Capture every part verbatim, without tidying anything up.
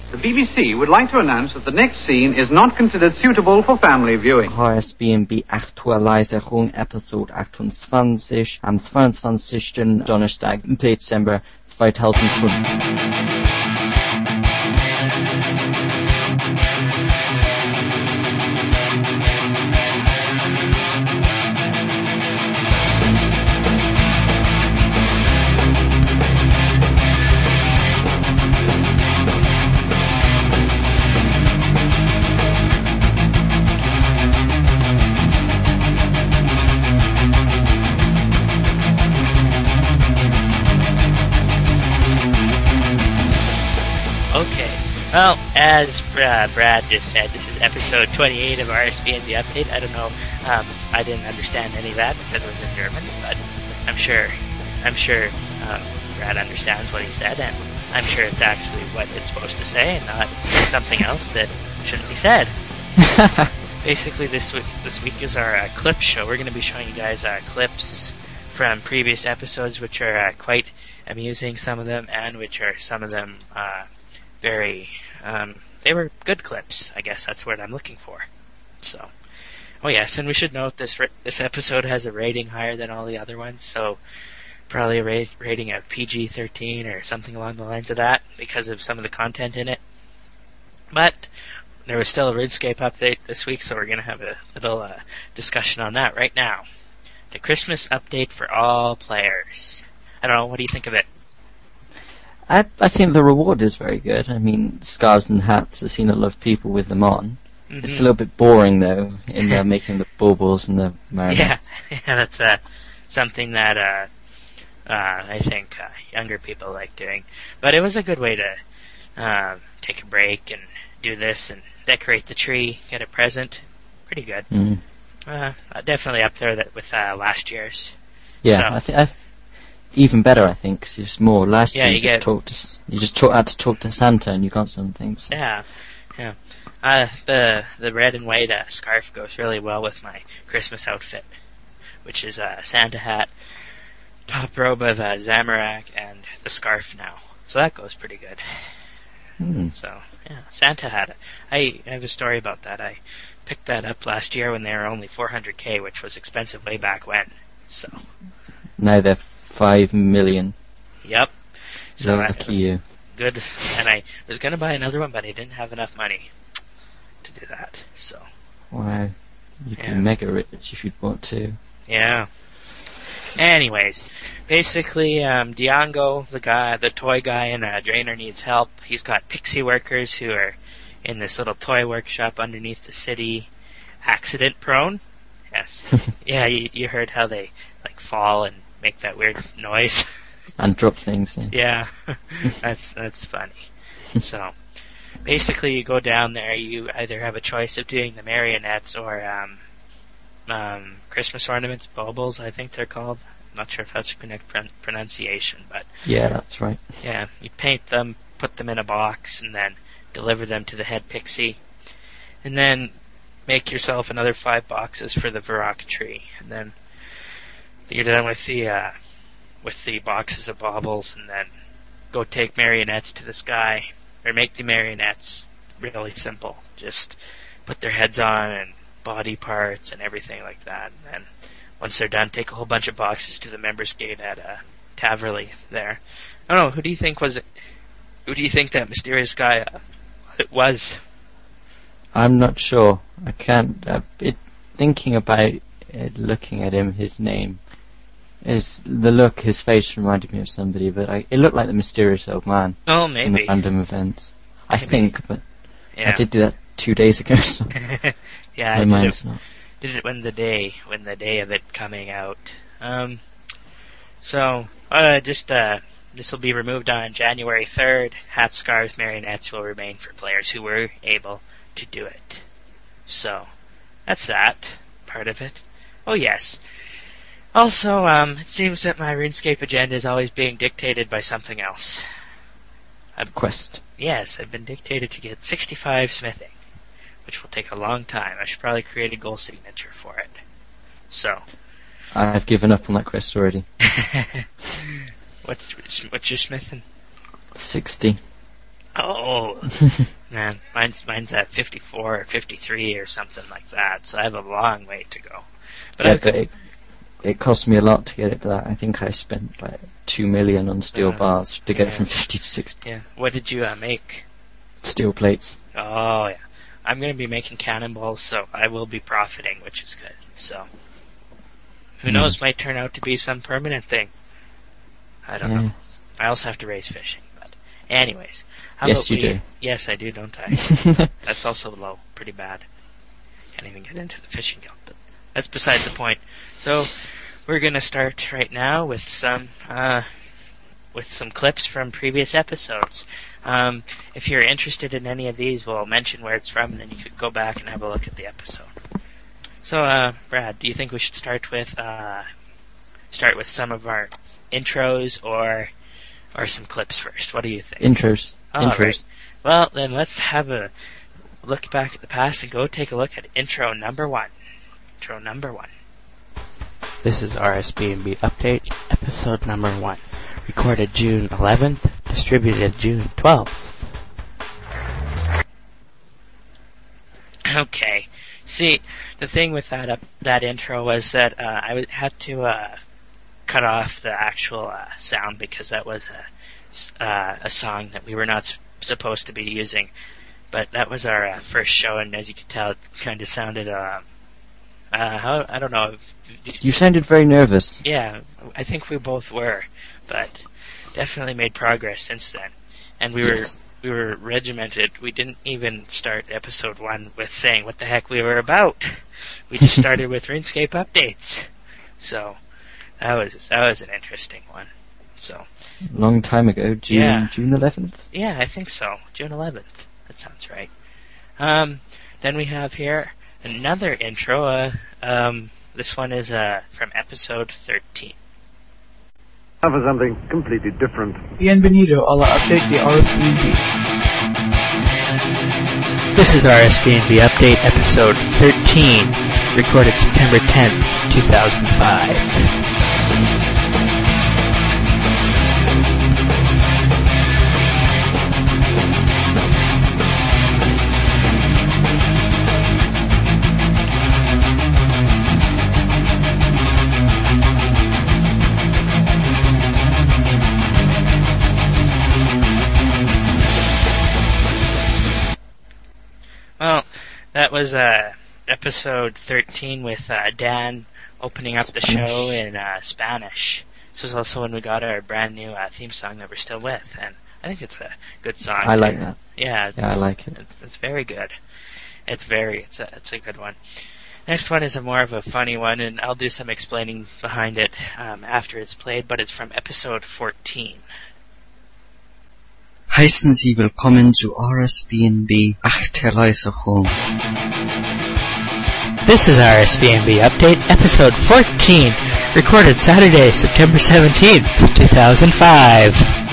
The B B C would like to announce that the next scene is not considered suitable for family viewing. H S B N B Aktualisierung Episode achtundzwanzig am zweiundzwanzigsten Donnerstag, Dezember zweitausendfünf. Well, as uh, Brad just said, this is episode twenty-eight of R S B N the Update. I don't know, um, I didn't understand any of that because it was in German, but I'm sure, I'm sure um, Brad understands what he said, and I'm sure it's actually what it's supposed to say, and not something else that shouldn't be said. Basically, this week, this week is our uh, clip show. We're going to be showing you guys uh, clips from previous episodes, which are uh, quite amusing, some of them, and which are some of them uh, very... Um, they were good clips, I guess that's what I'm looking for. So, oh yes, and we should note this ra- this episode has a rating higher than all the other ones, so probably a ra- rating of P G thirteen or something along the lines of that because of some of the content in it. But there was still a RuneScape update this week, so we're going to have a little uh, discussion on that right now. The Christmas update for all players. I don't know, what do you think of it? I, I think the reward is very good. I mean, scarves and hats, I've seen a lot of people with them on. Mm-hmm. It's a little bit boring, though, in uh, making the baubles and the marionettes. Yeah, yeah that's uh, something that uh, uh, I think uh, younger people like doing. But it was a good way to uh, take a break and do this and decorate the tree, get a present. Pretty good. Mm. Uh, definitely up there that with uh, last year's. Yeah, so. I think... I th- Even better, I think, because it's more. Last yeah, year, you, you just get talked to you just talk, had to talk to Santa, and you got something. So. Yeah, yeah. Uh, the the red and white uh, scarf goes really well with my Christmas outfit, which is a uh, Santa hat, top robe of uh, Zamorak, and the scarf now. So that goes pretty good. Mm. So yeah, Santa hat. I, I have a story about that. I picked that up last year when they were only four hundred K, which was expensive way back when. So now they're Five million. Yep. So lucky you. Good. And I was going to buy another one, but I didn't have enough money to do that. So. Wow. You'd yeah. be mega rich if you'd want to. Yeah. Anyways, basically, um, Django, the guy, the toy guy in uh, Draenor needs help. He's got pixie workers who are in this little toy workshop underneath the city, accident prone. Yes. yeah, you, you heard how they like fall and make that weird noise. And drop things. Yeah, yeah. that's that's funny. So, basically you go down there, you either have a choice of doing the marionettes or um, um, Christmas ornaments, baubles, I think they're called. I'm not sure if that's a correct pron- pronunciation, but... Yeah, that's right. Yeah, you paint them, put them in a box, and then deliver them to the head pixie. And then make yourself another five boxes for the Varrock tree. And then you're done with the uh, with the boxes of baubles, and then go take marionettes to the sky, or make the marionettes really simple. Just put their heads on and body parts and everything like that. And then once they're done, take a whole bunch of boxes to the members gate at uh, Taverley there. I don't know, who do you think was it? Who do you think that mysterious guy uh, it was? I'm not sure. I can't. Uh, it, thinking about it, looking at him, his name. Is the look, his face reminded me of somebody, but I, it looked like the mysterious old man. Oh, maybe. In the random events. I maybe. think, but yeah. I did do that two days ago, so yeah, my I mind's did it, not. did it when the day, when the day of it coming out. Um, so, uh, just, uh, this will be removed on January third. Hats, scarves, marionettes will remain for players who were able to do it. So, that's that part of it. Oh, yes. Also, um, it seems that my RuneScape agenda is always being dictated by something else. I've Quest. Yes, I've been dictated to get sixty-five smithing, which will take a long time. I should probably create a goal signature for it. So. I've given up on that quest already. what's, what's your smithing? sixty. Oh, man, mine's mine's at fifty-four or fifty-three or something like that. So I have a long way to go. But yeah, I've, but it, it cost me a lot to get it to that. I think I spent like two million on steel uh, bars to get yeah. it from fifty to sixty. Yeah. What did you uh, make? Steel plates. Oh yeah. I'm going to be making cannonballs, so I will be profiting, which is good. So who Mm. knows? Might turn out to be some permanent thing. I don't know. Yes. I also have to raise fishing, but anyways. How Yes, about you we, do. Yes, I do, don't I? That's also low, pretty bad. Can't even get into the fishing guild, but that's beside the point. So we're gonna start right now with some uh, with some clips from previous episodes. Um, if you're interested in any of these, we'll mention where it's from, and then you could go back and have a look at the episode. So, uh, Brad, do you think we should start with uh, start with some of our intros or or some clips first? What do you think? Intros. Oh, Intros. right. Well, then let's have a look back at the past and go take a look at intro number one. Intro number one. This is R S B N B Update, episode number one. Recorded June eleventh, distributed June twelfth. Okay. See, the thing with that up, that intro was that uh, I w- had to uh, cut off the actual uh, sound because that was a Uh, a song that we were not s- supposed to be using, but that was our uh, first show, and as you can tell, it kind of sounded. Uh, uh, how, I don't know. If, You sounded very nervous. yeah, I think we both were, but definitely made progress since then. And we Yes. were we were regimented. We didn't even start episode one with saying what the heck we were about. We just started with RuneScape updates. So that was that was an interesting one. So. Long time ago, June Yeah. June eleventh. Yeah, I think so. June eleventh. That sounds right. Um, then we have here another intro. Uh, um, this one is uh, from episode thirteen. Now for something completely different. Bienvenido a la update de R S B N B. This is R S B N B Update episode thirteen, recorded September tenth, two thousand five. Well, that was uh, episode thirteen with uh, Dan opening up the Spanish. show in uh, Spanish. This was also when we got our brand new uh, theme song that we're still with, and I think it's a good song. I too. like that. Yeah, Yeah, I it's- like it. It's, it's very good. It's very, it's a, it's a good one. Next one is a more of a funny one, and I'll do some explaining behind it um, after it's played, but it's from episode fourteen. Heißen Sie willkommen zu R S B N B Achterreisechung. This is R S B N B Update, episode fourteen, recorded Saturday, September seventeenth, two thousand five.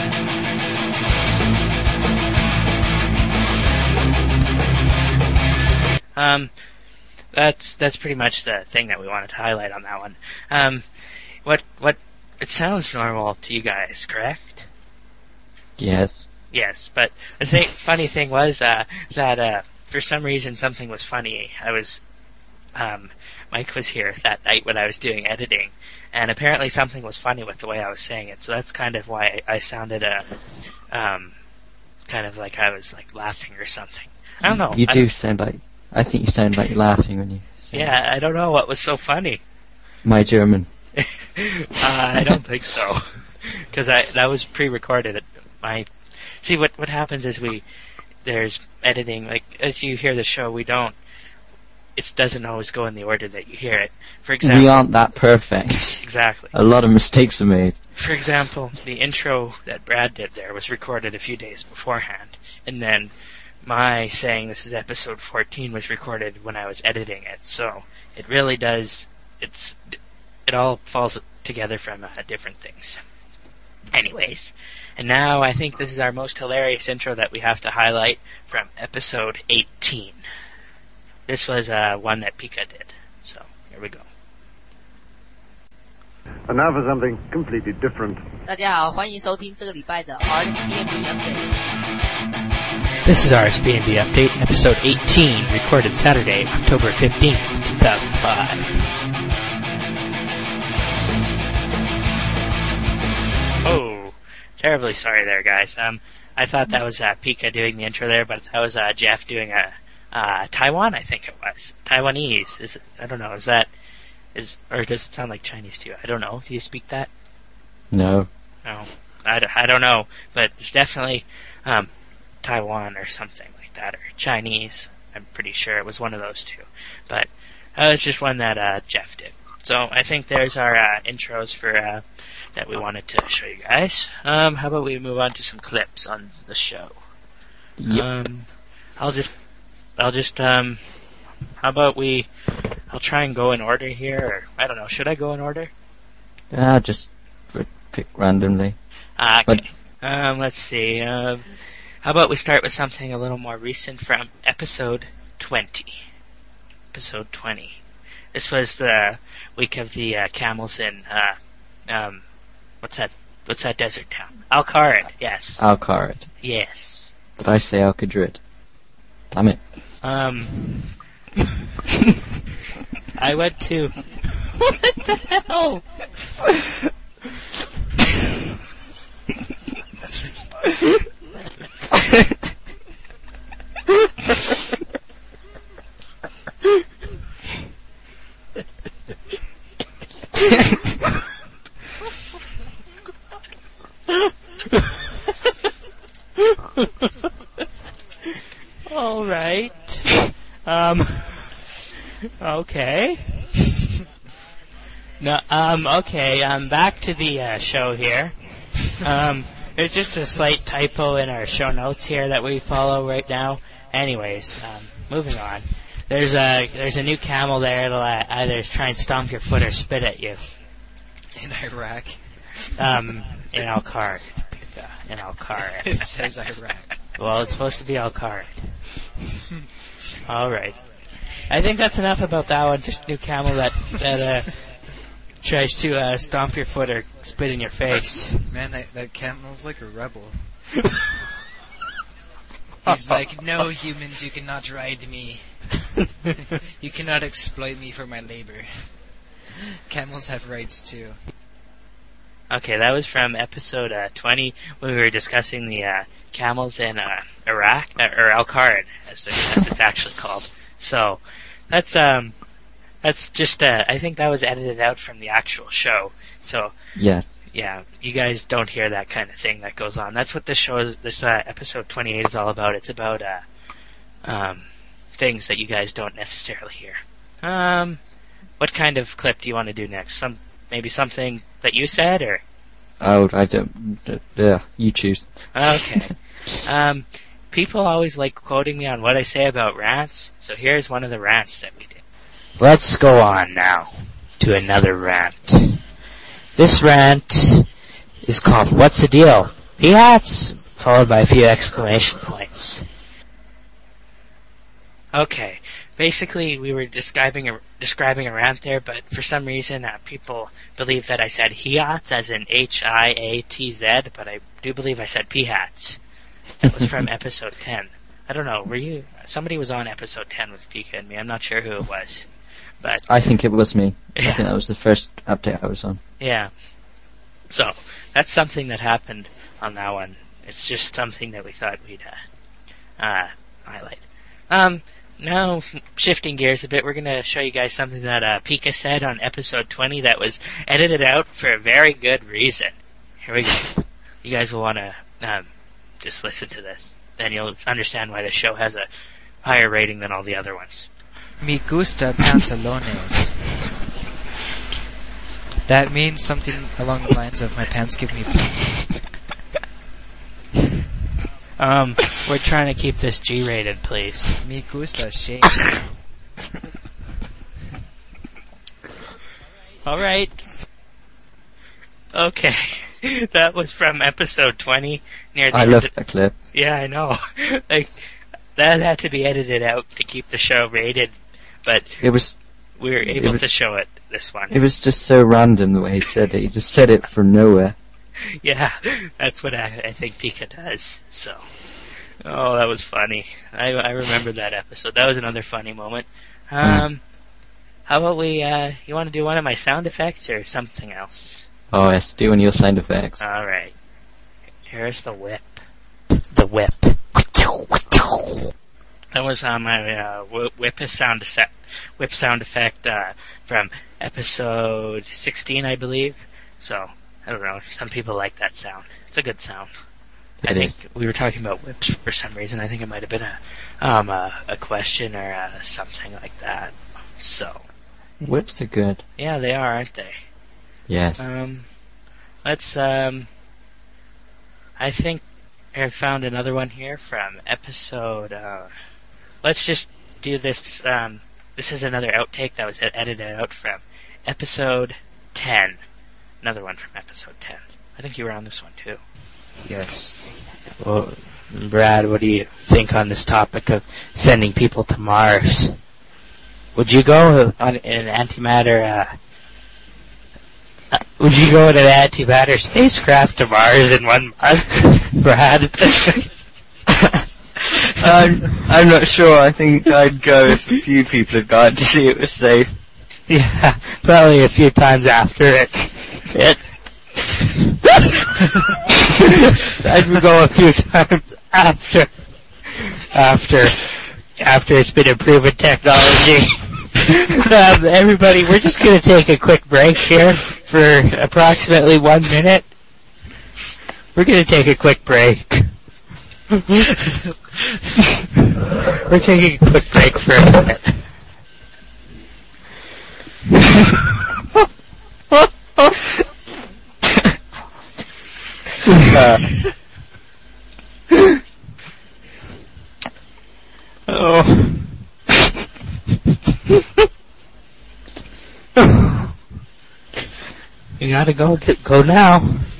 Um, that's that's pretty much the thing that we wanted to highlight on that one. Um, what what it sounds normal to you guys, correct? Yes. Yes, but the thing, funny thing was uh, that uh, for some reason something was funny. I was, um, Mike was here that night when I was doing editing, and apparently something was funny with the way I was saying it. So that's kind of why I sounded uh, um, kind of like I was like laughing or something. I don't know. You I do don't- sound like. I think you sound like laughing when you say Yeah, I don't know what was so funny. my German. uh, I don't think so, because I that was pre-recorded. My see what what happens is we there's editing. Like as you hear the show, we don't. It doesn't always go in the order that you hear it. For example, We aren't that perfect. exactly. A lot of mistakes are made. For example, the intro that Brad did there was recorded a few days beforehand, and then my saying this is episode fourteen was recorded when I was editing it. So it really does. It's it all falls together from uh, different things. Anyways, and now I think this is our most hilarious intro that we have to highlight from episode eighteen. This was uh, one that Pika did. So here we go. And now for something completely different. 大家好，欢迎收听这个礼拜的 R S B N B Update。 This is R S B N B Update, episode eighteen, recorded Saturday, October fifteenth, two thousand five. Oh, terribly sorry there, guys. Um, I thought that was uh, Pika doing the intro there, but that was uh, Jeff doing a uh, Taiwan, I think it was. Taiwanese. Is it, I don't know, is that... is or does it sound like Chinese to you? I don't know. Do you speak that? No. No. I, d- I don't know, but it's definitely... Um, Taiwan or something like that, or Chinese. I'm pretty sure it was one of those two. But uh, it's just one that uh, Jeff did. So I think there's our uh, intros for uh, that we wanted to show you guys. Um, how about we move on to some clips on the show? Yep. Um, I'll just, I'll just, um, how about we? I'll try and go in order here. Or, I don't know. Should I go in order? Ah, just pick randomly. Uh, okay. But, um, let's see. Um. How about we start with something a little more recent from episode twenty. Episode twenty. This was the week of the uh, camels in, uh, um, what's that, what's that desert town? Al-Kharid, yes. Al-Kharid. Yes. Did I say Al-Qadrid? Damn it. Um, I went to, what the hell? All right. Um. Okay. No. Um. Okay. Um. Back to the uh, show here. Um. There's just a slight typo in our show notes here that we follow right now. Anyways, um, moving on. There's a there's a new camel there that'll uh, either try and stomp your foot or spit at you. In Iraq. Um, in Al-Kharid. In Al-Kharid. It says Iraq. Well, it's supposed to be Al-Kharid. All right. I think that's enough about that one. Just a new camel that that uh, tries to uh, stomp your foot or spit in your face. Man, that, that camel's like a rebel. He's like, no humans, you cannot ride me. You cannot exploit me for my labor. Camels have rights too. Okay, that was from episode uh, twenty when we were discussing the uh, camels in uh, Iraq, uh, or Al-Kharid, as, as it's actually called. So, that's um, that's just uh, I think that was edited out from the actual show. So yeah, yeah, you guys don't hear that kind of thing that goes on. That's what this show is. This uh, episode twenty-eight is all about. It's about uh, um, things that you guys don't necessarily hear. Um, what kind of clip do you want to do next? Some maybe something that you said, or oh, I don't. Uh, yeah, you choose. Okay. um, people always like quoting me on what I say about rants, so here's one of the rants that we did. Let's go on now to another rant. This rant is called "What's the Deal?" P-hats, followed by a few exclamation points. Okay, basically we were describing a, describing a rant there, but for some reason uh, people believe that I said Hiats as in H I A T Z, but I do believe I said P-hats. That was from episode ten. I don't know, were you... Somebody was on episode ten with Pika and me, I'm not sure who it was. But I think it was me. Yeah. I think that was the first update I was on. Yeah. So, that's something that happened on that one. It's just something that we thought we'd uh, uh, highlight. Um, now, shifting gears a bit, we're going to show you guys something that uh, Pika said on episode twenty that was edited out for a very good reason. Here we go. You guys will want to um, just listen to this. Then you'll understand why the show has a higher rating than all the other ones. Me gusta pantalones. That means something along the lines of my pants give me pants. Um, we're trying to keep this G-rated, please. Me gusta shame. Alright. Okay. That was from episode twenty. Near the I end love of- that clip. Yeah, I know. Like, that had to be edited out to keep the show rated, but It was we were able was- to show it this one. it was just so random the way he said it. He just said it from nowhere. Yeah, that's what I, I think Pika does. So, Oh, that was funny. I, I remember that episode. That was another funny moment. Um, mm. How about we, uh, you want to do one of my sound effects or something else? Oh, yes, do one of your sound effects. Alright. Here's the whip. The whip. That was on my uh, whip sound effect, whip sound effect uh, from episode sixteen, I believe. So, I don't know, some people like that sound. It's a good sound. It I think is. we were talking about whips for some reason. I think it might have been a um, a, a question or uh, something like that. So whips are good. Yeah, they are, aren't they? Yes. Um, let's. Um, I think I found another one here from episode. Uh, let's just do this. Um, this is another outtake that was edited out from episode ten. Another one from episode ten. I think you were on this one too. Yes. Well, Brad, what do you think on this topic of sending people to Mars? Would you go on an antimatter, uh, uh, would you go on an antimatter spacecraft to Mars in one month, Brad? I'm, I'm not sure. I think I'd go if a few people had gone to see it was safe. Yeah, probably a few times after it. it I'd go a few times after, after, after it's been improving technology. um, everybody, we're just gonna take a quick break here for approximately one minute. We're gonna take a quick break. We're taking a quick break for a minute. uh. Oh. You gotta go, go now.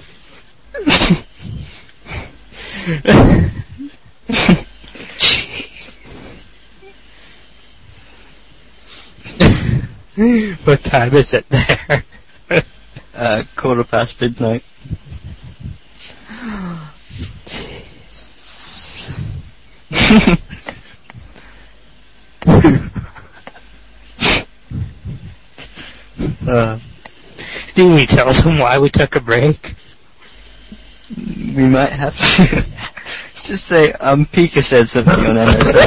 What time is it there? uh, quarter past midnight. uh, Do we tell them why we took a break? We might have to. Just say, um, Pika said something on M S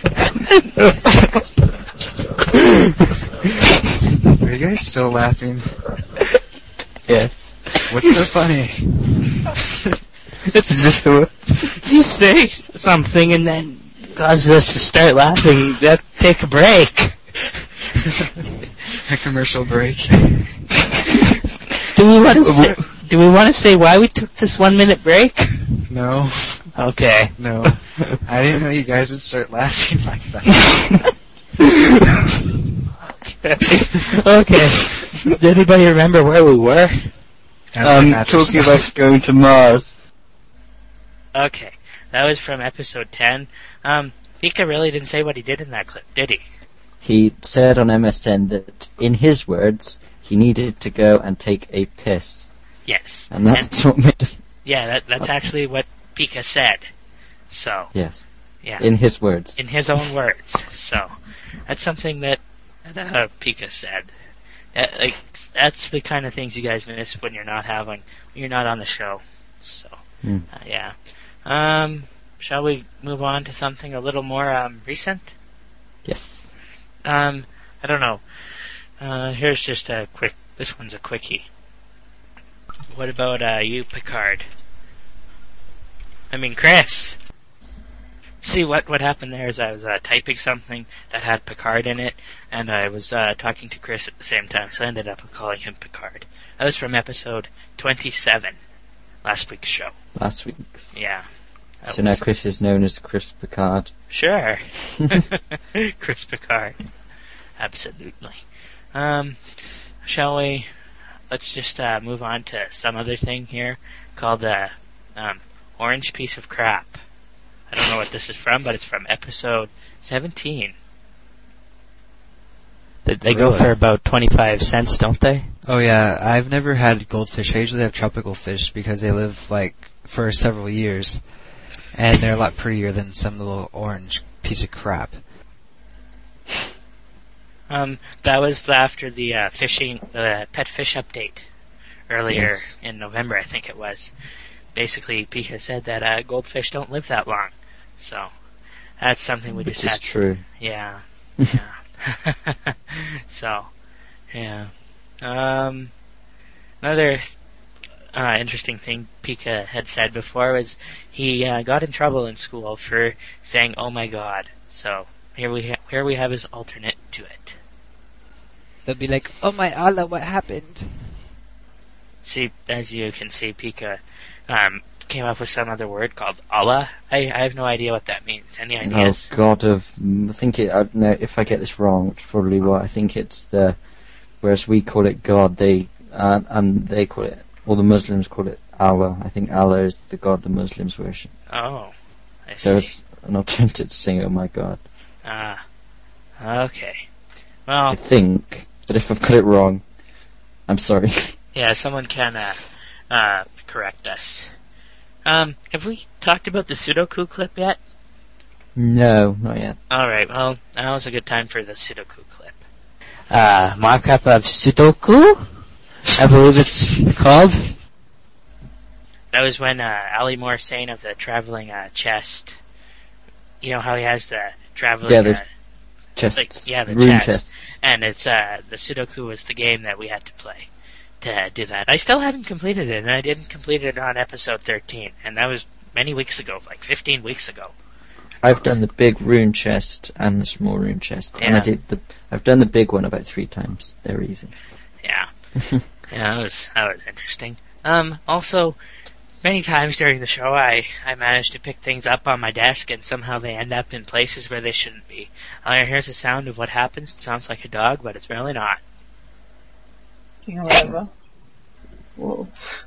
N. Are you guys still laughing? Yes. What's so funny? It's just the you say something and then causes us to start laughing. You have to take a break. A commercial break. Do we want to say, do we want to say why we took this one minute break? No. Okay. No. I didn't know you guys would start laughing like that. okay. Okay. Does anybody remember where we were? Um, talking about going to Mars. Okay. That was from episode ten. Um, Pika really didn't say what he did in that clip, did he? He said on M S N that, in his words, he needed to go and take a piss. Yes. And that's and, what made us... Yeah, that, that's okay. Actually what Pika said. So. Yes. Yeah. In his words. In his own words. So, that's something that uh, Pika said. Uh, like, that's the kind of things you guys miss when you're not having, when you're not on the show. So, mm. uh, yeah. Um, shall we move on to something a little more um, recent? Yes. Um, I don't know. Uh, here's just a quick, this one's a quickie. What about uh, you, Picard? I mean, Chris. See, what what happened there is I was uh, typing something that had Picard in it, and I was uh, talking to Chris at the same time, so I ended up calling him Picard. That was from episode twenty-seven, last week's show. Last week's? Yeah. So now Chris is known as Chris Picard. Sure. Chris Picard. Absolutely. Um, shall we... Let's just uh, move on to some other thing here called the um, Orange Piece of Crap. I don't know what this is from, but it's from episode seventeen. They, they really? Go for about twenty-five cents, don't they? Oh yeah, I've never had goldfish. I usually have tropical fish because they live like for several years. And they're a lot prettier than some little orange piece of crap. Um, that was after the uh, fishing, the pet fish update earlier Yes. in November, I think it was. Basically, Pika said that uh, goldfish don't live that long, so that's something we Which just is had. true. Yeah, yeah. So, yeah. Um, another uh, interesting thing Pika had said before was he uh, got in trouble in school for saying "Oh my God." So here we ha- here we have his alternate to it. They'll be like, "Oh my Allah, what happened?" See, as you can see, Pika um, came up with some other word called Allah. I, I have no idea what that means. Any ideas? Oh God of, I think it. I don't know if I get this wrong. It's probably what I think it's the. Whereas we call it God, they uh, and they call it, or the Muslims call it Allah. I think Allah is the God the Muslims worship. Oh, I So see. it's an alternative to saying "Oh my God." Ah, okay. Well, I think, but if I've got it wrong, I'm sorry. yeah, someone can uh, uh, correct us. Um, have we talked about the Sudoku clip yet? No, not yet. Alright, well, now is a good time for the Sudoku clip. Uh, markup of Sudoku? I believe it's called. That was when uh, Ali Moore saying of the traveling uh, chest. You know how he has the traveling... Yeah, the uh, chests, like, yeah, the room chest. chests. And it's uh, the Sudoku was the game that we had to play to do that. I still haven't completed it, and I didn't complete it on episode thirteen, and that was many weeks ago, like fifteen weeks ago. I've done the big rune chest and the small rune chest, and I Yeah. did the. I've done the big one about three times. They're easy. Yeah, yeah, that was that was interesting. Um, also, many times during the show, I I managed to pick things up on my desk, and somehow they end up in places where they shouldn't be. Uh, here's the sound of what happens. It sounds like a dog, but it's really not. Or whatever. Whoa.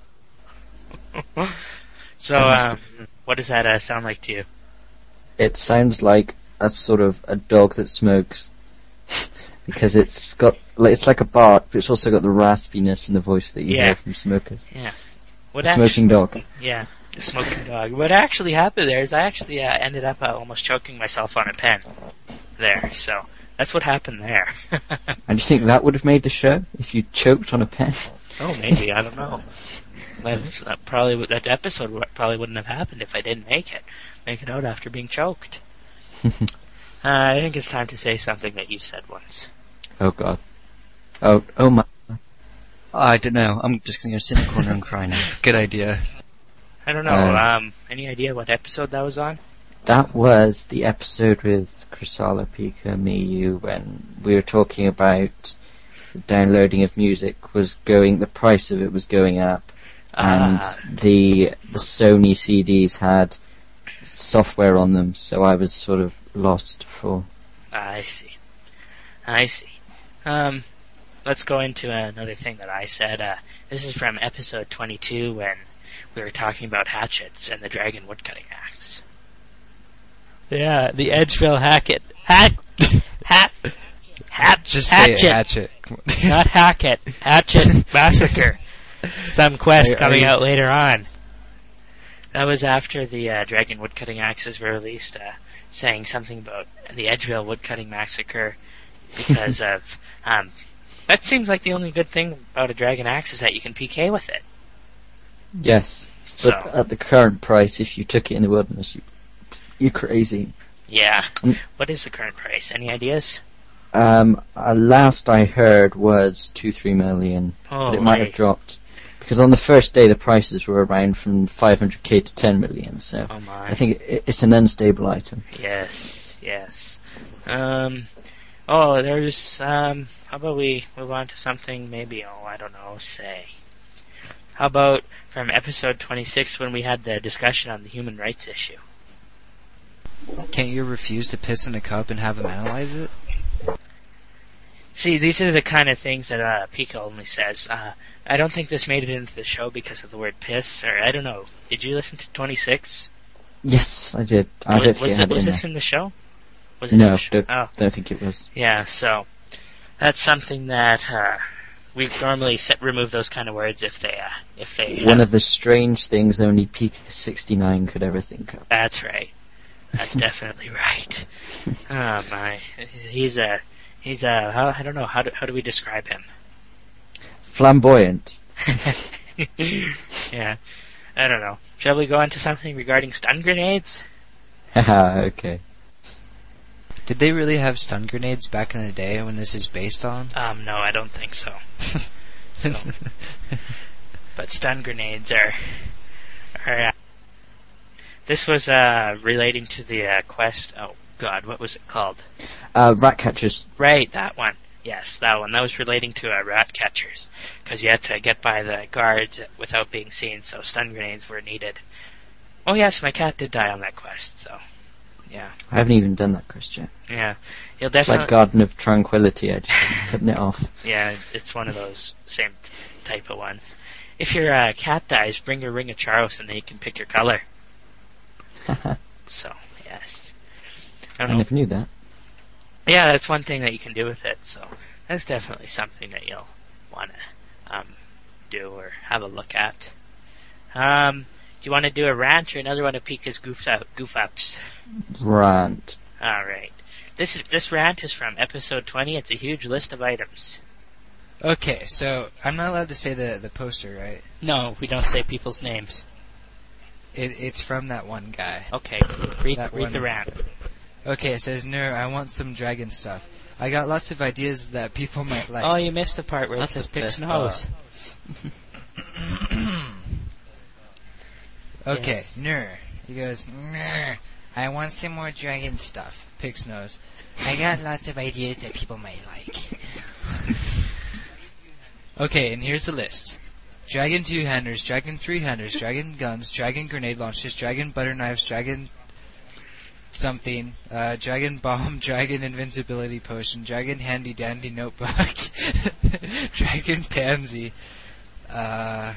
So, um, what does that uh, sound like to you? It sounds like a sort of a dog that smokes, because it's got like, it's like a bark, but it's also got the raspiness in the voice that you Yeah. hear from smokers. Yeah. What A smoking dog. actually- Yeah, the smoking dog. What actually happened there is I actually uh, ended up uh, almost choking myself on a pen there. So that's what happened there. And do you think that would have made the show if you choked on a pen? Oh, maybe, I don't know. But that probably would- that episode would- probably wouldn't have happened if I didn't make it. Make it out after being choked. uh, I think it's time to say something that you said once. Oh God. Oh oh my. I don't know. I'm just going to go sit in the corner and cry now. Good idea. I don't know. Uh, um, any idea what episode that was on? That was the episode with Chrysala, Pika, me, you, when we were talking about the downloading of music was going, the price of it was going up, and Ah. the the Sony C Ds had software on them, so I was sort of lost for. I see. I see. Um, let's go into another thing that I said. Uh, this is from episode twenty-two when we were talking about hatchets and the dragon woodcutting axe. Yeah, the Edgeville Hackett. Hat. Hat. Hat. Just say it, hatchet. hatchet. Not Hackett. Hatchet Massacre. Some quest Are- are coming you- out later on. That was after the uh, dragon woodcutting axes were released, uh, saying something about the Edgeville woodcutting massacre because of. Um, that seems like the only good thing about a dragon axe is that you can P K with it. Yes, So but at the current price, if you took it in the wilderness, you, you're crazy. yeah, Mm. what is the current price? Any ideas? Um, uh, last I heard was two, three million, Oh, but it might my. have dropped. Because on the first day the prices were around from five hundred k to ten million, so Oh my. I think it, it's an unstable item. Yes, yes. Um, oh, there's, um, how about we move on to something maybe, oh, I don't know, say. How about from episode twenty-six when we had the discussion on the human rights issue? Can't you refuse to piss in a cup and have him analyze it? See, these are the kind of things that uh, Pika only says. Uh, I don't think this made it into the show because of the word piss, or I don't know. Did you listen to twenty-six? Yes, I did. I was definitely was, had it, it was in this there. in the show? Was it in No, the show? don't, Oh. don't think it was. Yeah, so that's something that uh, we normally set, remove those kind of words if they, uh, if they. One of the strange things only P K sixty-nine could ever think of. That's right. That's definitely right. Oh my, he's a, he's a. How, I don't know. How do how do we describe him? Flamboyant. Yeah, I don't know. Shall we go on to something regarding stun grenades? Haha, okay. Did they really have stun grenades back in the day when this is based on? Um, no, I don't think so. so. But stun grenades are... are uh, this was uh, relating to the uh, quest... Oh, God, what was it called? Uh, rat catchers. Right, that one. Yes, that one. That was relating to uh, rat catchers. Because you had to get by the guards without being seen, so stun grenades were needed. Oh yes, my cat did die on that quest, so... Yeah. I haven't even done that quest yet. Yeah. You'll It's definitely... like Garden of Tranquility, I just keep putting it off. Yeah, it's one of those same type of ones. If your uh, cat dies, bring a ring of Charos and then you can pick your color. So, yes. I I don't know. never knew that. Yeah, that's one thing that you can do with it, so that's definitely something that you'll want to um, do or have a look at. Um, do you want to do a rant or another one of Pika's goof, up, goof ups? Rant. Alright. This is, this rant is from episode twenty. It's a huge list of items. Okay, so I'm not allowed to say the the poster, right? No, we don't say people's names. It it's from that one guy. Okay, read, That read one. the rant. Okay, it says, "Ner, I want some dragon stuff. I got lots of ideas that people might like." Oh, you missed the part where That's it says the picks best and hose. Okay, Yes. Ner. He goes, Ner, I want some more dragon stuff. Pix nose. I got lots of ideas that people might like. Okay, and here's the list. Dragon two-handers, dragon three-handers, dragon guns, dragon grenade launchers, dragon butter knives, dragon something, uh, dragon bomb, dragon invincibility potion, dragon handy dandy notebook, dragon pansy, uh...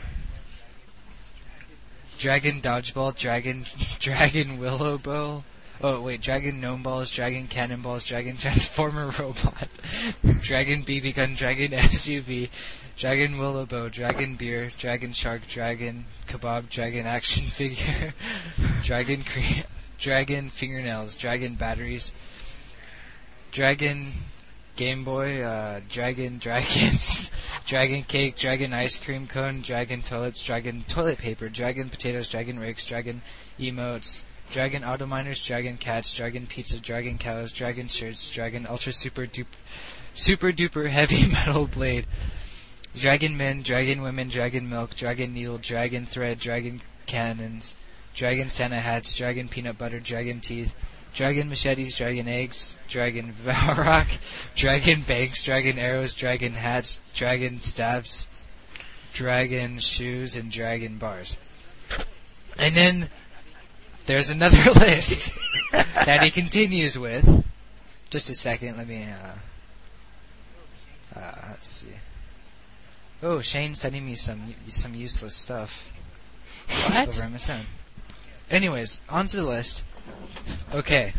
Dragon Dodgeball, Dragon Dragon Willow Bow. Oh wait, Dragon Gnome Balls, Dragon Cannonballs, Dragon Transformer Robot, Dragon B B Gun, Dragon S U V, Dragon Willow Bow, Dragon Beer, Dragon Shark, Dragon Kebab, Dragon Action Figure, Dragon cre- Dragon Fingernails, Dragon Batteries, Dragon Game Boy, uh, Dragon Dragons, Dragon Cake, Dragon Ice Cream Cone, Dragon Toilets, Dragon Toilet Paper, Dragon Potatoes, Dragon Rakes, Dragon Emotes, Dragon Auto Miners, Dragon Cats, Dragon Pizza, Dragon Cows, Dragon Shirts, Dragon Ultra Super Duper, Super Duper Heavy Metal Blade, Dragon Men, Dragon Women, Dragon Milk, Dragon Needle, Dragon Thread, Dragon Cannons, Dragon Santa Hats, Dragon Peanut Butter, Dragon Teeth, Dragon Machetes, Dragon Eggs, Dragon Varrock, Dragon Banks, Dragon Arrows, Dragon Hats, Dragon Staves, Dragon Shoes, and Dragon Bars. And then there's another list that he continues with. Just a second, let me, uh, uh, let's see. Oh, Shane's sending me some some useless stuff. What? Over M S N. Anyways, onto the list. Okay.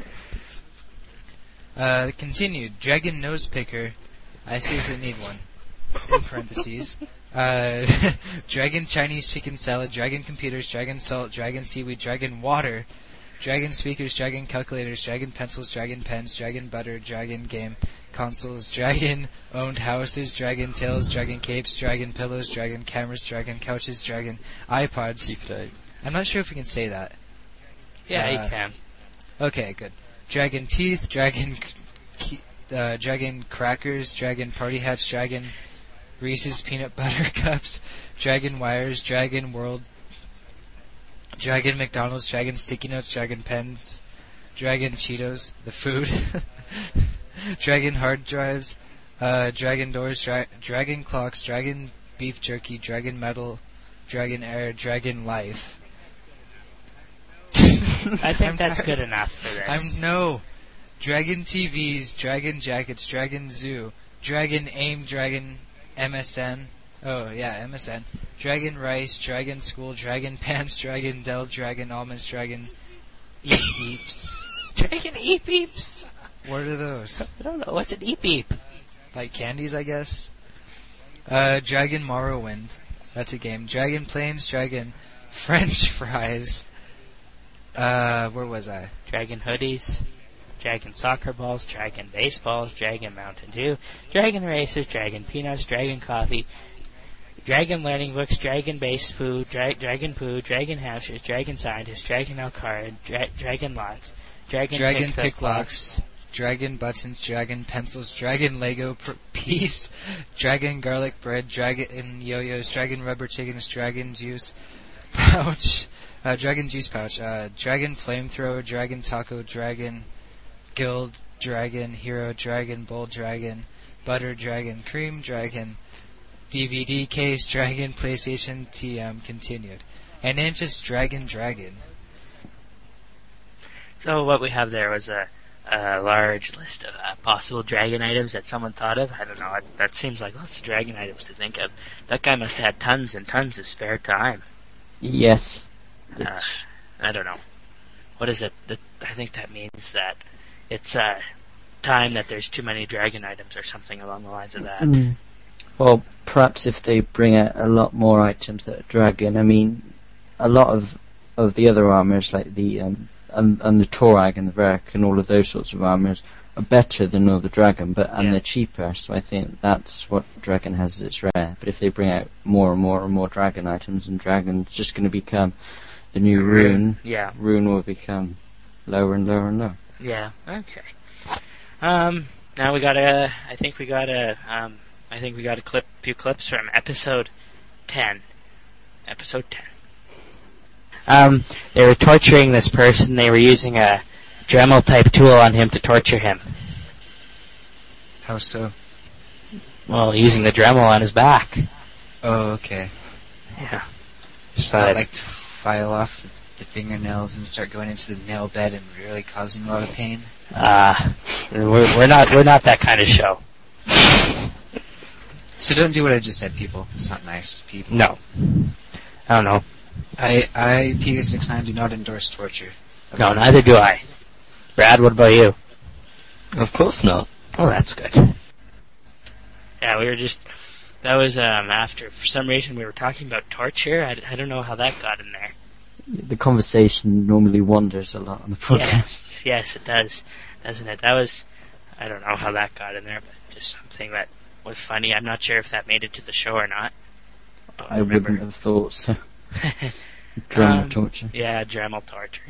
Uh, continued. Dragon Nose Picker. I seriously need one. In parentheses. Uh, Dragon Chinese Chicken Salad, Dragon Computers, Dragon Salt, Dragon Seaweed, Dragon Water, Dragon Speakers, Dragon Calculators, Dragon Pencils, Dragon Pens, Dragon Butter, Dragon Game Consoles, Dragon Owned Houses, Dragon Tails, Dragon Capes, Dragon Pillows, Dragon Cameras, Dragon Couches, Dragon iPods. I'm not sure if we can say that. Yeah, Uh, you can. Okay, good. Dragon Teeth, Dragon c- uh, Dragon Crackers, Dragon Party Hats, Dragon Reese's Peanut Butter Cups, Dragon Wires, Dragon World, Dragon McDonald's, Dragon Sticky Notes, Dragon Pens, Dragon Cheetos, the food, Dragon Hard Drives, uh, Dragon Doors, dra- Dragon Clocks, Dragon Beef Jerky, Dragon Metal, Dragon Air, Dragon Life. I think I'm that's tired. good enough for this. I'm no. Dragon T Vs, Dragon Jackets, Dragon Zoo, Dragon AIM, Dragon M S N. Oh, yeah, M S N. Dragon Rice, Dragon School, Dragon Pants, Dragon Dell, Dragon Almonds, Dragon Eat Beeps. Dragon E-Beeps! What are those? I don't know. What's an E-Beep? Like candies, I guess? Uh, Dragon Morrowind. That's a game. Dragon Planes, Dragon French Fries. Uh, where was I? Dragon Hoodies, Dragon Soccer Balls, Dragon Baseballs, Dragon Mountain Dew, Dragon Racers, Dragon Peanuts, Dragon Coffee, Dragon Learning Books, Dragon Base Poo, Dra- Dragon Poo, Dragon Hamsters, Dragon Scientist, Dragon Alcard, Dra- Dragon Locks, Dragon, Dragon Pick Pick Locks, Dragon Buttons, Dragon Pencils, Dragon Lego pr- Piece, Dragon Garlic Bread, Dragon Yo-Yos, Dragon Rubber Chickens, Dragon Juice Pouch, uh, Dragon Juice Pouch, uh, Dragon Flamethrower, Dragon Taco, Dragon Guild, Dragon Hero, Dragon Bowl, Dragon Butter, Dragon Cream, Dragon D V D Case, Dragon PlayStation T M continued. And then just Dragon Dragon. So what we have there was a, a large list of uh, possible dragon items that someone thought of. I don't know, it, that seems like lots of dragon items to think of. That guy must have had tons and tons of spare time. Yes. Uh, I don't know. What is it? That, I think that means that it's uh, time that there's too many dragon items or something along the lines of that. Mm. Well, perhaps if they bring out a lot more items that are dragon, I mean, a lot of of the other armors, like the um, and, and the Torag and the Verk and all of those sorts of armors, are better than all the dragon, but and Yeah. they're cheaper. So I think that's what dragon has as its rare. But if they bring out more and more and more dragon items, and dragon's just going to become the new rune, Yeah. rune will become lower and lower and lower. Yeah. Okay. Um. Now we got a. I think we got a. Um. I think we got a clip, few clips from episode ten. Episode ten. Um. They were torturing this person. They were using a Dremel type tool on him to torture him. How so? Well, using the Dremel on his back. Oh, okay. Yeah. Just not like to file off the, the fingernails and start going into the nail bed and really causing a lot of pain. Uh, we're we're not we're not that kind of show. So don't do what I just said, people. It's not nice to people. No. I don't know. I, I, P six nine, do not endorse torture. No, neither do I. Brad, what about you? Of course not. Oh, that's good. Yeah, we were just... That was um, after, for some reason, we were talking about torture. I, I don't know how that got in there. The conversation normally wanders a lot on the podcast. Yes, yes, it does, doesn't it? That was... I don't know how that got in there, but just something that was funny. I'm not sure if that made it to the show or not. Don't I remember. wouldn't have thought so. Drama Um, torture. Yeah, Dremel torture.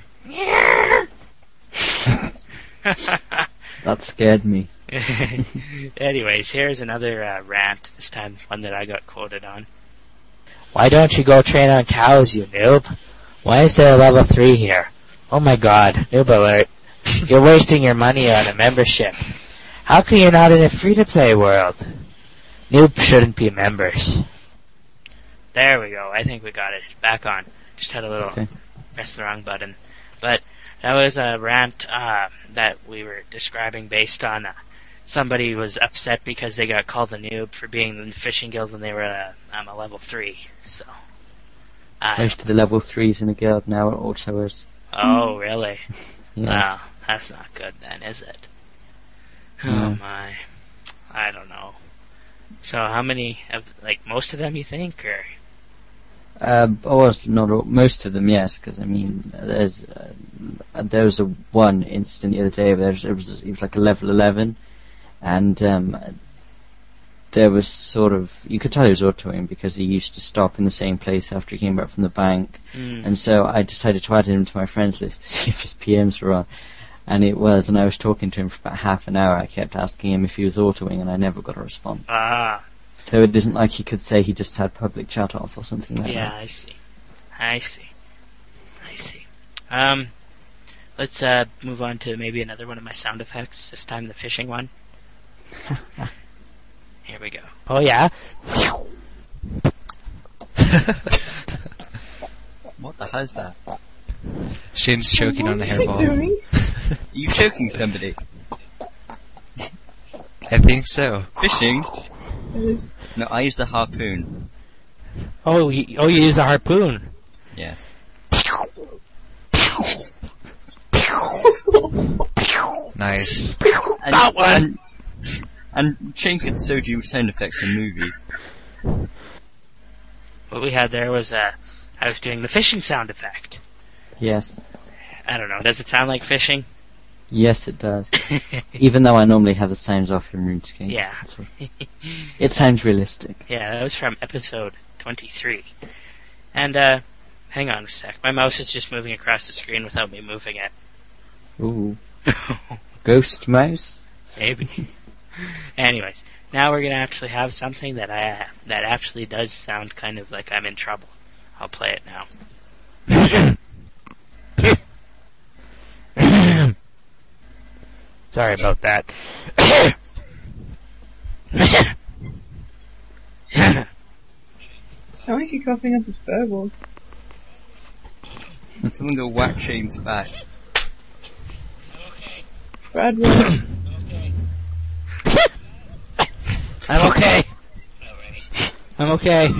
That scared me. Anyways, here's another uh, rant, this time one that I got quoted on. Why don't you go train on cows, you noob? Why is there a level three here? Oh my god, noob alert. You're wasting your money on a membership. How come you're not in a free-to-play world? Noob shouldn't be members. There we go, I think we got it. Back on. Just had a little Okay. press the wrong button. But that was a rant uh, that we were describing based on uh, somebody was upset because they got called a noob for being in the fishing guild when they were uh, um, a level three. So, uh, Most of the level threes in the guild now are autoers. oh really? Yes. Wow, that's not good then, is it? Oh No. my, I don't know. So how many of like most of them you think, or Uh, or not all, most of them, yes, because I mean, there's uh, there was a one incident the other day where there was, it was it was like a level eleven, and um, there was sort of you could tell he was autoing because he used to stop in the same place after he came back from the bank, mm, and so I decided to add him to my friends list to see if his P Ms were on, and it was, and I was talking to him for about half an hour. I kept asking him if he was autoing, and I never got a response. ah, So it isn't like he could say he just had public chat off or something like yeah, that. I see, I see, I see. Um, let's uh move on to maybe another one of my sound effects. This time the fishing one. Here we go. Oh yeah. What the hell's that? Shin's choking on the What is he hairball. doing? Are you choking somebody? I think so. Fishing? No, I used a harpoon. Oh, you, oh, you use a harpoon. Yes. Nice. And, That one! And, and Shane could so do sound effects for movies. What we had there was, uh, I was doing the fishing sound effect. Yes. I don't know, does it sound like fishing? Yes, it does. Even though I normally have the sounds off in RuneScape. Yeah. So it sounds realistic. Yeah, that was from episode twenty-three. And, uh, hang on a sec. My mouse is just moving across the screen without me moving it. Ooh. Ghost mouse? Maybe. Anyways, now we're gonna actually have something that I that actually does sound kind of like I'm in trouble. I'll play it now. Sorry about that. Sound like you're coughing up his fireball. Someone go whack Shane's back. Brad, will. I'm okay. I'm okay.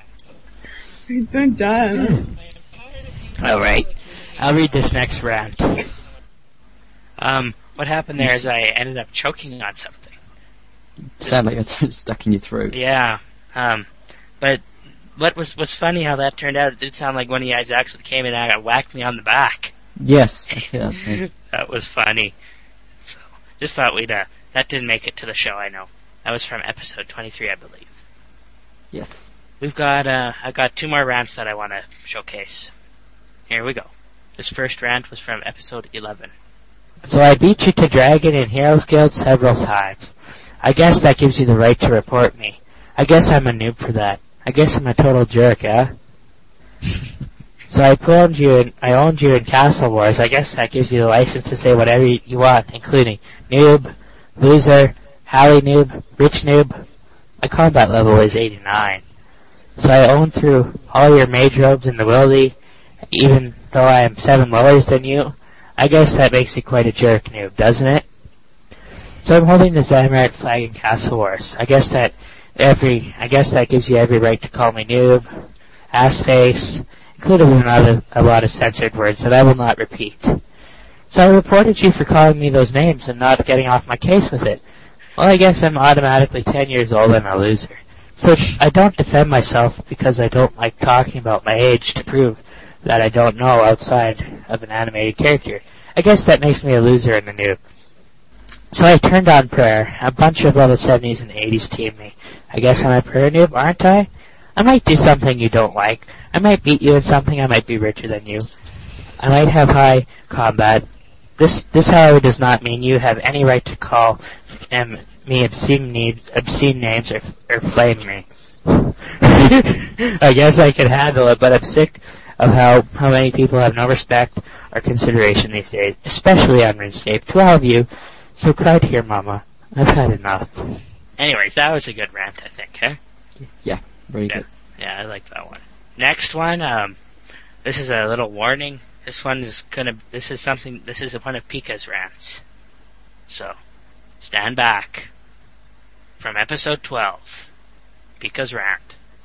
Don't die. Alright. I'll read this next rant. Um, what happened there is I ended up choking on something. Sound like it's stuck in your throat. Yeah. Um, but what was what's funny how that turned out, it did sound like one of you guys actually came in and whacked me on the back. Yes. Okay, that's it. That was funny. So, just thought we'd, uh, that didn't make it to the show, I know. That was from episode twenty-three, I believe. Yes. We've got, uh, I got two more rants that I want to showcase. Here we go. This first rant was from episode eleven. So I beat you to Dragon in Heroes Guild several times. I guess that gives you the right to report me. I guess I'm a noob for that. I guess I'm a total jerk, eh? So I owned you in, I owned you in Castle Wars. I guess that gives you the license to say whatever you want, including noob, loser, Hallie noob, rich noob. My combat level is eighty-nine. So I own through all your mage robes in the wildy, even though I am seven lowers than you. I guess that makes me quite a jerk noob, doesn't it? So I'm holding the Zamorak flag in Castle Wars. I guess that every, I guess that gives you every right to call me noob, ass face, including a lot of, a lot of censored words that I will not repeat. So I reported you for calling me those names and not getting off my case with it. Well, I guess I'm automatically ten years old and a loser. So I don't defend myself because I don't like talking about my age to prove that I don't know outside of an animated character. I guess that makes me a loser and a noob. So I turned on prayer. A bunch of level seventies and eighties team me. I guess I'm a prayer noob, aren't I? I might do something you don't like. I might beat you in something. I might be richer than you. I might have high combat. This, this however does not mean you have any right to call um, me obscene, need, obscene names or, or flame me. I guess I can handle it, but I'm sick of how, how many people have no respect or consideration these days, especially on RuneScape. To all of you, so cry to your mama. I've had enough. Anyways, that was a good rant, I think, huh? Yeah, very yeah. good. Yeah, I like that one. Next one, um, this is a little warning. This one is gonna, this is something, this is one of Pika's rants. So, stand back. From episode twelve, Pika's rant.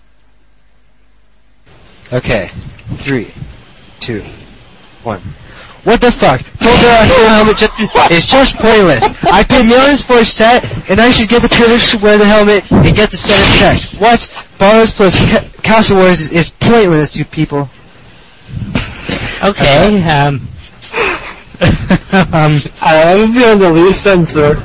Okay, three, two, one. What the fuck? Full Barrel helmet just is just pointless. I pay millions for a set, and I should get the privilege to wear the helmet and get the set of checks. What? Boros plus ca- Castle Wars is, is pointless, you people. Okay, um... um... I haven't been the least censor.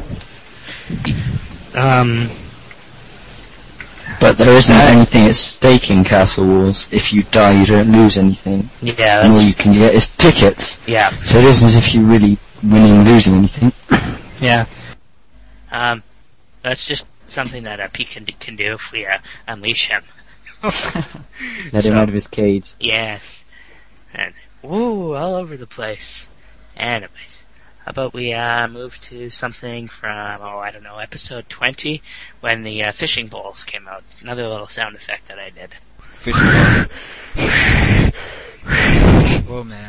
Um... But there isn't anything at stake in Castle Wars. If you die, you don't lose anything. Yeah, and that's... all you can get is tickets. Yeah. So it isn't as if you're really winning and losing anything. Yeah. Um, that's just something that uh, Pete can, can do if we uh, unleash him. Let so, him out of his cage. Yes. And, woo, all over the place. Anyways. How about we uh, move to something from, oh, I don't know, episode twenty, when the uh, fishing bowls came out. Another little sound effect that I did. Fishing bowls. Oh, man.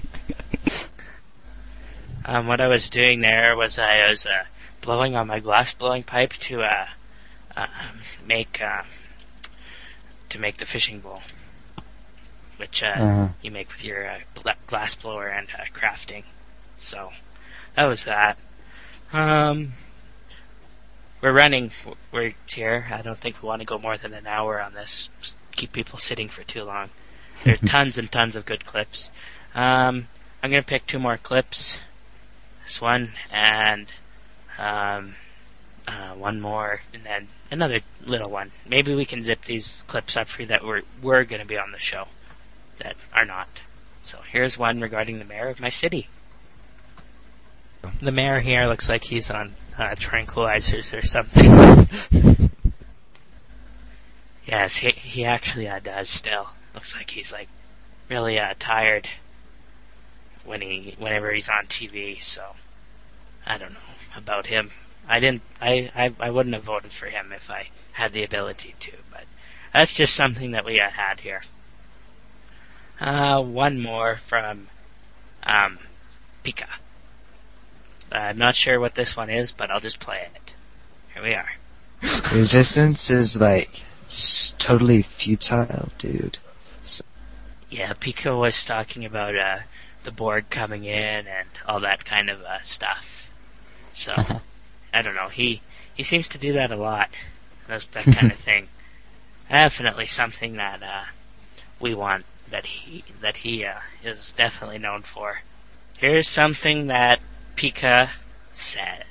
Um, what I was doing there was I was uh, blowing on my glass blowing pipe to uh, uh, make uh, to make the fishing bowl, which uh, uh-huh. you make with your uh, glass blower and uh, crafting. So that was that. Um, we're running. We're here. I don't think we want to go more than an hour on this. Just keep people sitting for too long. There are tons and tons of good clips. Um, I'm going to pick two more clips. This one and um, uh, one more, and then another little one. Maybe we can zip these clips up for you that were, were going to be on the show that are not. So here's one regarding the mayor of my city. The mayor here looks like he's on uh, tranquilizers or something. Yes, he he actually uh, does still. Looks like he's like really uh, tired when he whenever he's on T V. So I don't know about him. I didn't. I, I I wouldn't have voted for him if I had the ability to. But that's just something that we uh, had here. Uh, one more from um, Pika. Uh, I'm not sure what this one is, but I'll just play it. Here we are. Resistance is like s- totally futile, dude. So- yeah, Pika was talking about uh, the Borg coming in and all that kind of uh, stuff. So, I don't know. He he seems to do that a lot. That's that kind of thing. Definitely something that uh, we want. That he that he uh, is definitely known for. Here's something that Pika said.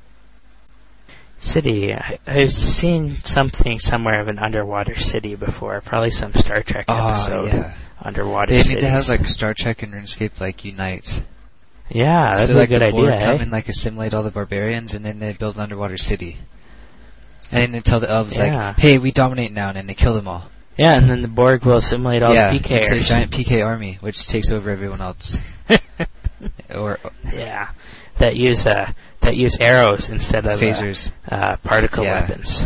City. I, I've seen something somewhere of an underwater city before. Probably some Star Trek Oh, episode. yeah. Underwater They cities. need to have like Star Trek and RuneScape like unite. Yeah, that'd so be like a good the Borg idea. come eh? and like assimilate all the barbarians, and then they build an underwater city. And then they tell the elves Yeah. like, "Hey, we dominate now," and then they kill them all. Yeah, and then the Borg will assimilate all yeah, the P it's a Kers. giant P K army which takes over everyone else. or Yeah, that use uh, that use arrows instead of phasers, uh, uh, particle Yeah. weapons.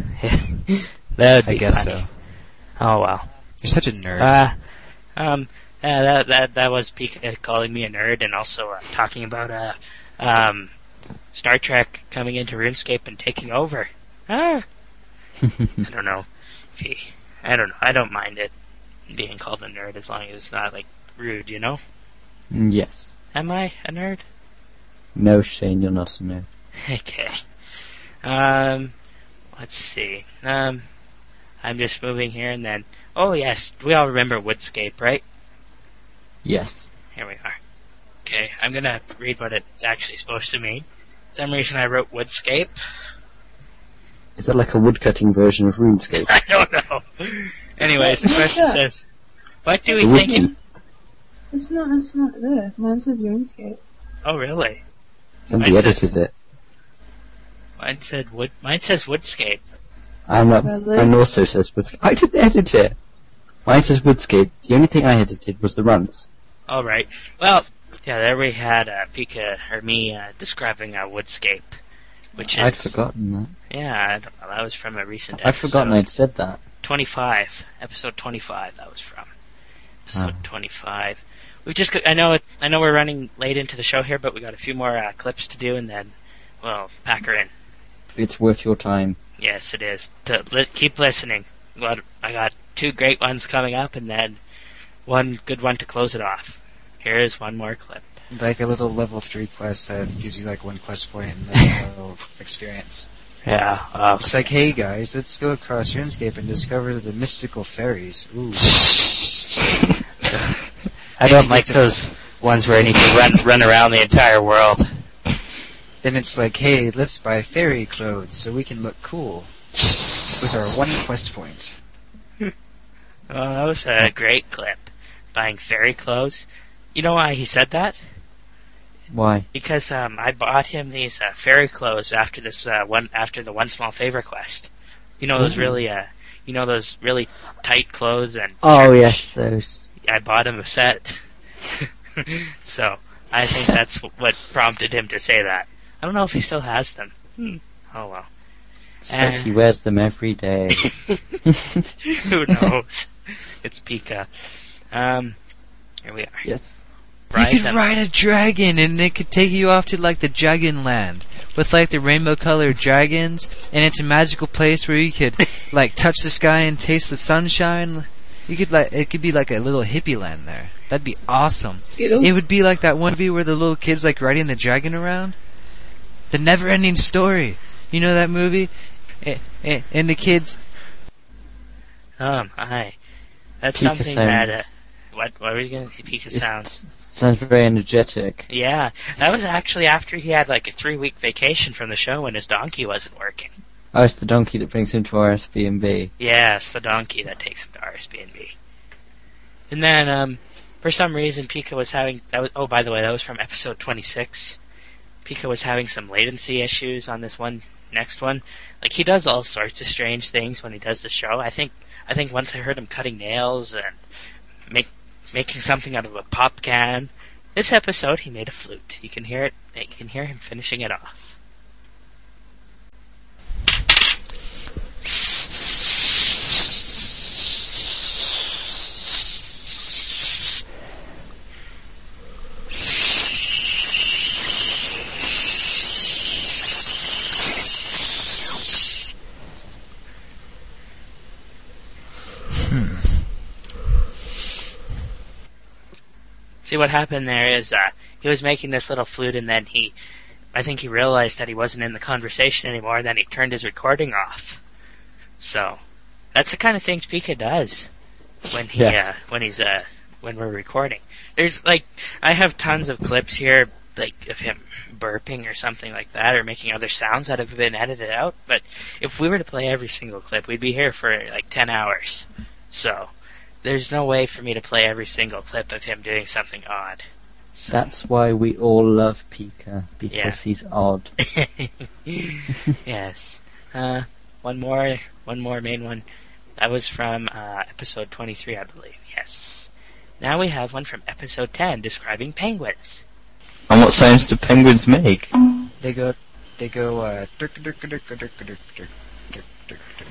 That would be I guess funny. so. Oh well. You're such a nerd. Uh, um, uh, that that that was Pika calling me a nerd, and also uh, talking about uh, um, Star Trek coming into RuneScape and taking over. Ah, I don't know. If he, I don't know. I don't mind it being called a nerd as long as it's not like rude, you know. Yes. Am I a nerd? No, Shane, you're not a nerd. Okay. Um, let's see. Um, I'm just moving here and then. Oh yes, we all remember Woodscape, right? Yes. Here we are. Okay, I'm gonna read what it's actually supposed to mean. For some reason I wrote Woodscape. Is that like a woodcutting version of RuneScape? I don't know. Anyways, the question says, what do we The think... wiki. It- It's not, it's not there. Mine says RuneScape. oh really? Somebody Mine edited says- it. Mine said wood. Mine says Woodscape. I'm not, Really? mine also says Woodscape. I didn't edit it. Mine says Woodscape. The only thing I edited was the runs. All right. Well, yeah, there we had uh, Pika or me uh, describing uh, Woodscape, which is I'd forgotten that. yeah, I don't know, that was from a recent I'd episode. forgotten I'd said that. twenty-five, episode twenty-five. That was from episode Oh. twenty-five. We've just got, I know it, I know we're running late into the show here, but we got a few more uh, clips to do, and then we'll pack her in. It's worth your time. Yes, it is. To li- keep listening. Got, I got two great ones coming up, and then one good one to close it off. Here's one more clip. Like a little level three quest that gives you like one quest point and then a little experience. Yeah. Uh, It's like, hey guys, let's go across RuneScape and discover the mystical fairies. Ooh. I don't like those ones where I need to run run around the entire world. Then it's like, hey, let's buy fairy clothes so we can look cool with our one quest point. Oh, that was a great clip. Buying fairy clothes. You know why he said that? Why? Because um, I bought him these uh, fairy clothes after this uh, one after the one small favor quest. You know those Ooh. really uh, you know those really tight clothes and. Oh yes, those. I bought him a set. So I think that's what prompted him to say that. I don't know if he still has them. Hmm. Oh well. Sweat, Uh, he wears them every day. Who knows? It's Pika. Um, here we are. Yes. You Ride could them. ride a dragon, and it could take you off to like the Dragon Land with like the rainbow-colored dragons, and it's a magical place where you could like touch the sky and taste the sunshine. You could like it could be like a little hippie land there. That'd be awesome. Skittles? It would be like that one movie where the little kids like riding the dragon around. The never-ending story. You know that movie? Eh, eh, and the kids. Um, hi. That's Pika something sounds- that, uh, what, what were you gonna say? Pika It's- sounds. Sounds very energetic. Yeah, that was actually after he had like a three week vacation from the show when his donkey wasn't working. Oh, it's the donkey that brings him to R S B N B. Yeah, it's the donkey that takes him to R S B N B. And then, um, for some reason, Pika was having, that was, oh, by the way, that was from episode twenty-six. Pika was having some latency issues on this one, next one. Like, he does all sorts of strange things when he does the show. I think, I think once I heard him cutting nails and make, making something out of a pop can. This episode, he made a flute. You can hear it, you can hear him finishing it off. See, what happened there is, uh, he was making this little flute and then he, I think he realized that he wasn't in the conversation anymore and then he turned his recording off. So, that's the kind of things Pika does when he, Yes. uh, when he's, uh, when we're recording. There's, like, I have tons of clips here, like, of him burping or something like that, or making other sounds that have been edited out, but if we were to play every single clip, we'd be here for, like, ten hours. So, there's no way for me to play every single clip of him doing something odd. So. That's why we all love Pika, because Yeah. he's odd. Yes. Uh, one more, one more main one. That was from uh, episode twenty-three, I believe. Yes. Now we have one from episode ten describing penguins. And what sounds do penguins make? They go, they go, uh, dirk, dirk, dirk, dirk, dirk, dirk, dirk, dirk, dirk, dirk.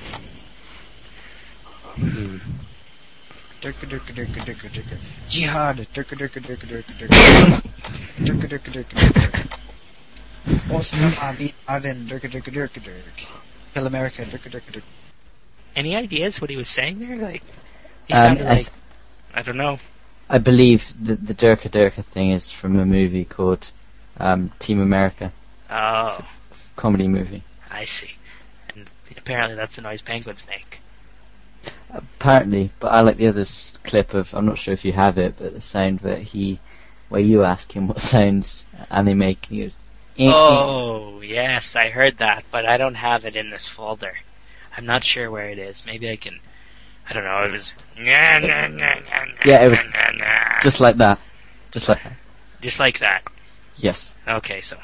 Hmm. Dirk, dirk, dirk, dirk, dirk, dirk. Jihad, dirk, dirk, dirk, dirk, dirk. Dirk, dirk, dirk, dirk, dirk. Osama bin Laden, dirk, dirk, dirk, dirk. Kill America, dirk, dirk, dirk. Any ideas what he was saying there? Like, he Um, sounded I like, th- I don't know. I believe that the Durka Durka thing is from a movie called um, Team America. Oh, Comedy movie. I see. And apparently that's the noise penguins make. Apparently, but I like the other s- clip of, I'm not sure if you have it, but the sound that he, where you ask him what sounds and they make, and he goes, "Eh, eh." Oh, yes, I heard that, but I don't have it in this folder. I'm not sure where it is. Maybe I can, I don't know, it was... Yeah, it was just like that. Just like that. Just like that. Yes. Okay, so...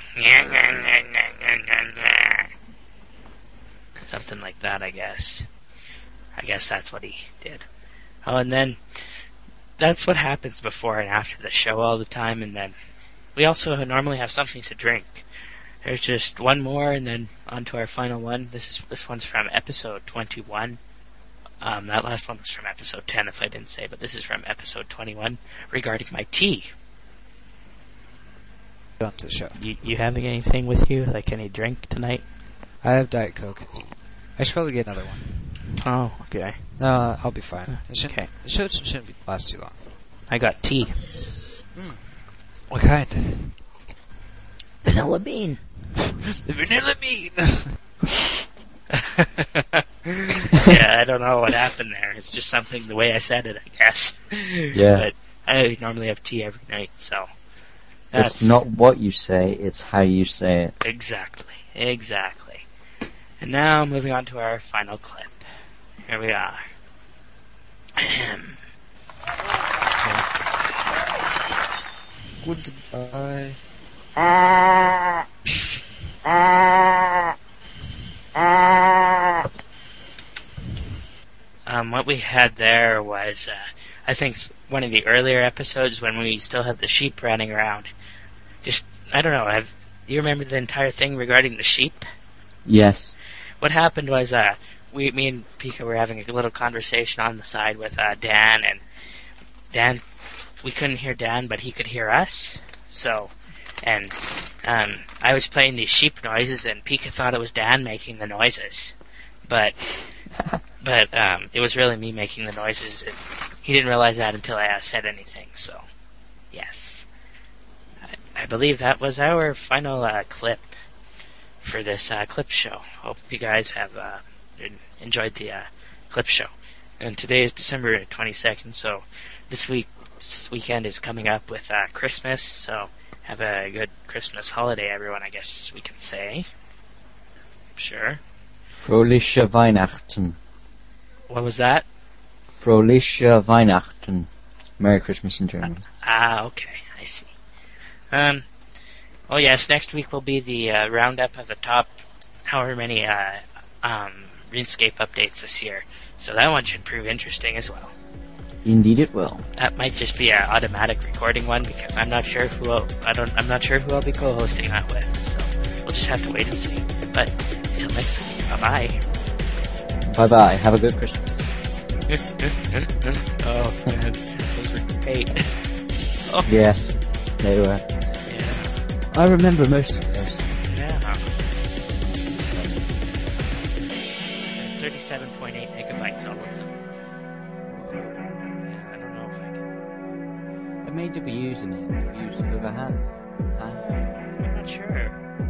Something like that, I guess. I guess that's what he did. Oh, and then... That's what happens before and after the show all the time, and then... We also normally have something to drink. There's just one more, and then on to our final one. This is this one's from episode twenty-one. Um, that last one was from episode ten, if I didn't say, but this is from episode twenty-one regarding my tea. On to the show. You you having anything with you, like any drink tonight? I have Diet Coke. I should probably get another one. Oh, okay. No, I'll be fine. It shouldn't, Okay. it should, shouldn't be, last too long. I got tea. What kind? Vanilla bean. The vanilla bean! Yeah, I don't know what happened there. It's just something, the way I said it, I guess. Yeah. But I normally have tea every night, so... That's It's not what you say, it's how you say it. Exactly, exactly. And now, moving on to our final clip. Here we are. Ahem. Goodbye. Um, what we had there was, uh, I think, s- one of the earlier episodes when we still had the sheep running around. Just, I don't know, have, do you remember the entire thing regarding the sheep? Yes. What happened was, uh, we, me and Pika were having a little conversation on the side with, uh, Dan, and Dan, we couldn't hear Dan, but he could hear us, so, and, um, I was playing these sheep noises, and Pika thought it was Dan making the noises, but, but, um, it was really me making the noises, and he didn't realize that until I uh, said anything, so, yes. I, I believe that was our final, uh, clip for this uh, clip show. Hope you guys have uh, enjoyed the uh, clip show. And today is December twenty-second, so this week, this weekend is coming up with uh, Christmas, so have a good Christmas holiday, everyone, I guess we can say. Sure. Fröhliche Weihnachten. What was that? Fröhliche Weihnachten. Merry Christmas in German. Ah, okay, I see. Um, oh yes, next week will be the uh, roundup of the top however many uh, um, RuneScape updates this year. So that one should prove interesting as well. Indeed, it will. That might just be an automatic recording one because I'm not sure who I'll, I don't I'm not sure who I'll be co-hosting that with. So we'll just have to wait and see. But until next week, bye bye. Bye bye. Have a good Christmas. Oh man, those were great. Oh. Yes, they were. Yeah. I remember most of those. Yeah. thirty-seven point eight megabytes, all of them. Yeah, I don't know if I can. I may to be using it. Use it with a hand. I'm not sure.